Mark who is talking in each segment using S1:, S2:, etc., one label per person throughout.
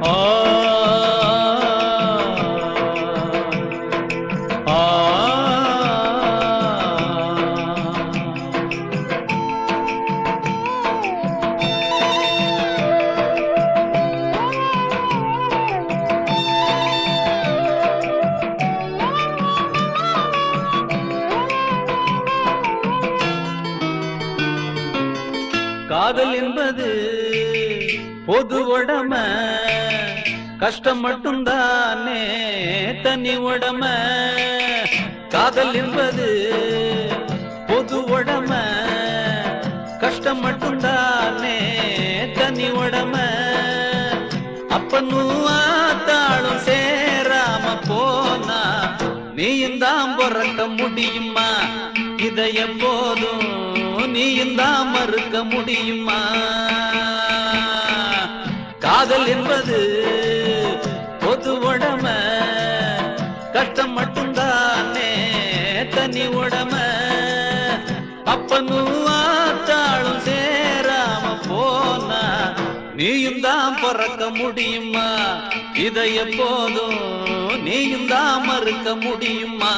S1: ஆ ஆ காதல் என்பது பொது உடமை, கஷ்டம் மட்டும்தானே தனி உடமை. காதல் என்பது பொது உடமை, கஷ்டம் மட்டும்தானே தனி உடமை. அப்பனும் ஆத்தாளும் சேராம போனா நீயும் தான் பிறக்க முடியுமா? இதை எப்போதும் நீயும் தான் மறுக்க முடியுமா? காதல் என்பது பொது உடமை, கஷ்டம் மட்டும்தானே தனி உடமை. அப்பனும் ஆத்தாளும் சேராம போனா நீயும் தான் பிறக்க முடியுமா? இதை எப்போதும் நீயும் தான் மறுக்க முடியுமா?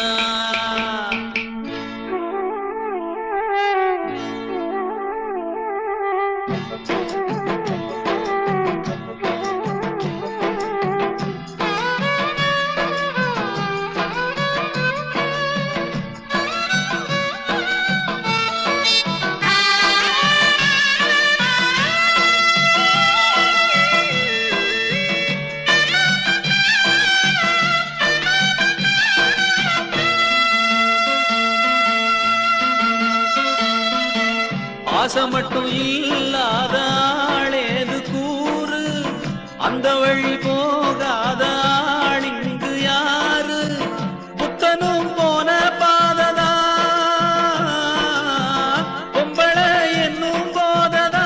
S1: ஆசை மட்டும் இல்லாத ஆளேது கூறு, அந்த வழி போகாத ஆள் இங்கு யாரு? புத்தனும் போன பாததா, பொம்பளை என்னும் போததா.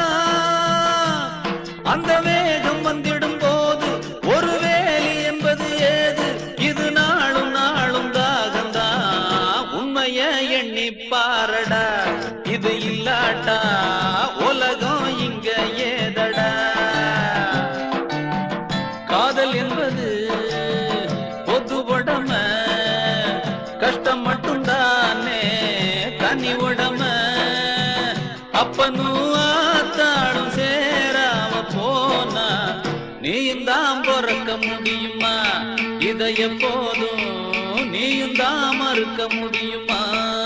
S1: அந்த வேகம் வந்திடும் போது ஒரு வேலி என்பது ஏது? இது நாளும் நாளும் தாகந்தா, உண்மைய எண்ணி பாரடா. இது இல்லாட்டா உலகம் இங்க ஏதடா? காதல் என்பது பொது உடமை, கஷ்டம் மட்டும்தானே தனி உடமை. அப்பனும் ஆத்தாளும் சேராம போனா நீயும் தான் பிறக்க முடியுமா? இதை எப்போதும் நீயும் தான் மறுக்க முடியுமா?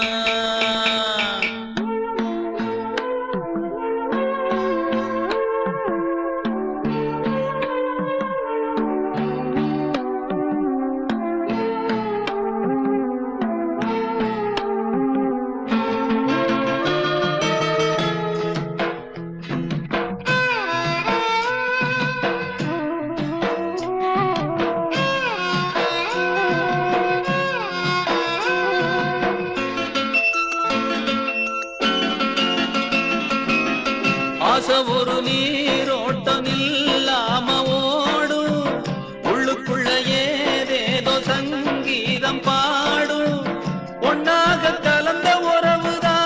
S1: ஆசை ஒரு நீரோட்டம் இல்லாம ஓடும், உள்ளுக்குள்ள ஏதேதோ சங்கீதம் பாடும். ஒன்னாக கலந்த உறவுதான்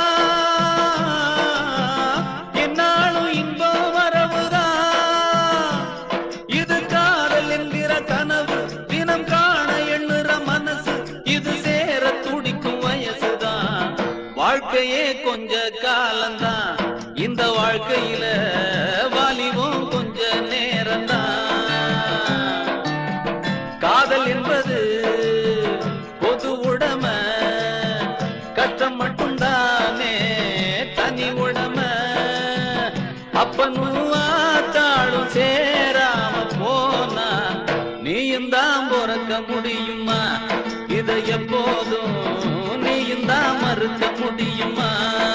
S1: என்னாலும் இன்பம் வரவுதான். இது காதல் என்கிற கனவு, தினம் காண எண்ணுற மனசு, இது சேர துடிக்கும் வயசுதான். வாழ்க்கையே கொஞ்ச காலம்தான், இந்த வாழ்க்கையில வாலிபம் கொஞ்ச நேரம்தான். காதல் என்பது பொது உடமை, கஷ்டம் மட்டும்தானே தனி உடமை. அப்பனும் ஆத்தாளும் சேராம போனா நீயும் தான் பிறக்க முடியுமா? இதை எப்போதும் நீயும் தான் மறுக்க முடியுமா?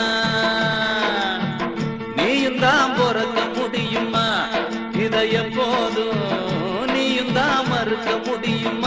S1: நீயும் தான் பிறக்க முடியுமா? இதை எப்போதும் நீயும் தான் மறுக்க முடியுமா?